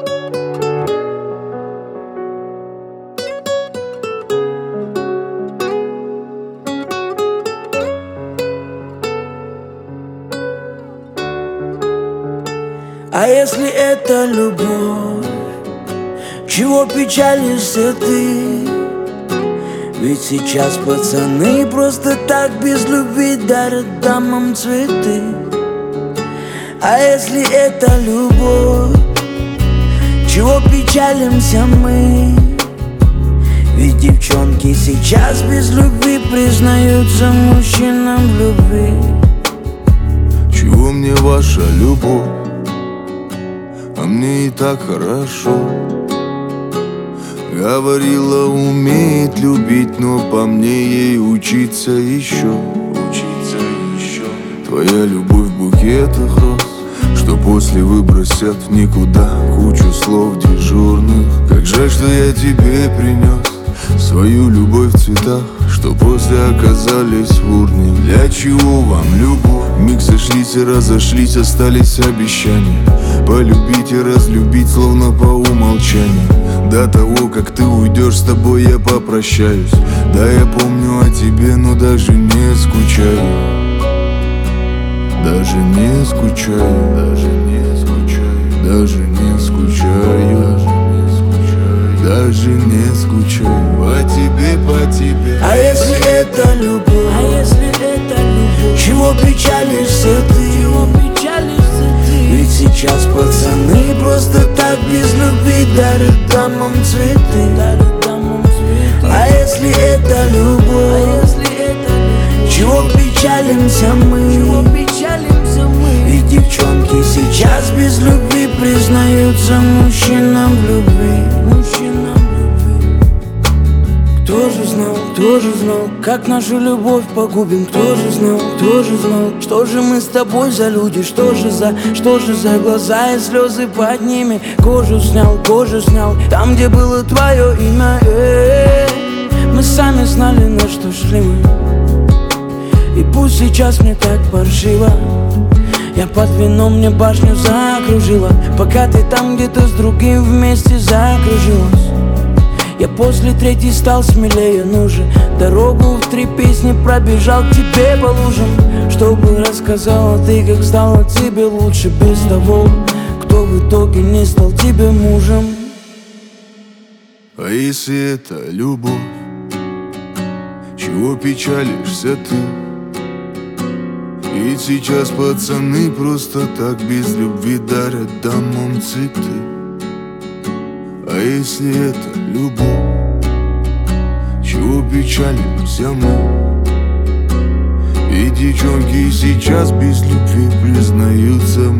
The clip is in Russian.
А если это любовь, чего печалишься ты? Ведь сейчас пацаны просто так без любви дарят дамам цветы. А если это любовь, чего печалимся мы? Ведь девчонки сейчас без любви признаются мужчинам в любви. Чего мне ваша любовь? А мне и так хорошо. Говорила, умеет любить, но по мне ей учиться еще. Твоя любовь в букетах роз, что после выбросят в никуда кучу слов дежурных. Как жаль, что я тебе принес свою любовь в цветах, что после оказались в урне. Для чего вам любовь? Миг сошлись и разошлись, остались обещания полюбить и разлюбить, словно по умолчанию. До того, как ты уйдешь, с тобой я попрощаюсь. Да, я помню о тебе, но даже не скучаю. Даже не скучаю, даже не скучаю, даже не скучаю, даже не скучаю по тебе, по тебе. А если это любовь? А если это любовь? Чего печалишься ты? Ведь сейчас пацаны просто так без любви дарят дамам цветы. А если это любовь? Чего печалимся мы? Ведь девчонки сейчас без любви признаются мужчинам в любви. Кто же знал, как нашу любовь погубим? Кто же знал, что же мы с тобой за люди? Что же за глаза и слезы под ними? Кожу снял, там, где было твое имя. Мы сами знали, на что шли мы. И пусть сейчас мне так паршиво, я под вином, мне башню закружила, пока ты там где-то с другим вместе закружилась. Я после третьей стал смелее, ну же, дорогу в 3 песни пробежал к тебе по лужам, чтобы рассказала ты, как стало тебе лучше без того, кто в итоге не стал тебе мужем. А если это любовь, чего печалишься ты? Ведь сейчас пацаны просто так без любви дарят дамам цветы. А если это любовь, чего печалимся мы? Ведь девчонки сейчас без любви признаются